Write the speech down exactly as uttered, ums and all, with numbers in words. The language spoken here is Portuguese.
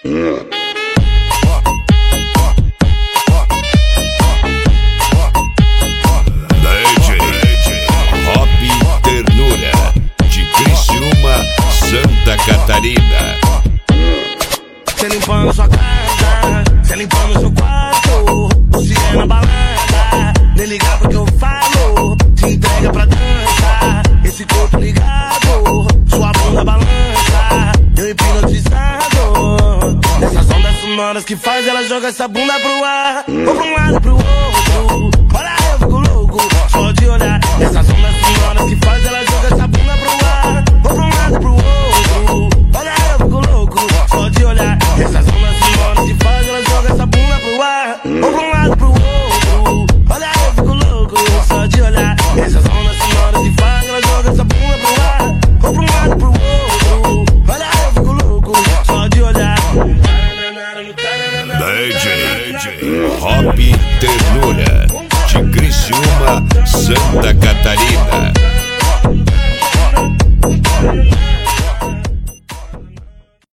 Catarina. Cê limpando sua casa, cê limpando seu quarto, você é na balada, nem ligar pro que eu falo, te entrega pra dança, esse corpo ligado, sua bunda balança, eu hipnotizado, nessas ondas sonoras que faz ela joga essa bunda pro ar, ou pra um lado pro outro, olha eu fico louco, só de olhar, nessas ondas sonoras que faz ela joga essa bunda pro ar, ou pra um lado pro outro. Essas ondas sonoras que faz, ela joga essa bunda pro ar, ou pra um lado pro outro. Olha, eu fico louco só de olhar. Essas ondas sonoras que faz, ela joga essa bunda pro ar, ou pra um lado pro outro. Olha, eu fico louco só de olhar. D J Hop Ternura, de Criciúma, Santa Catarina.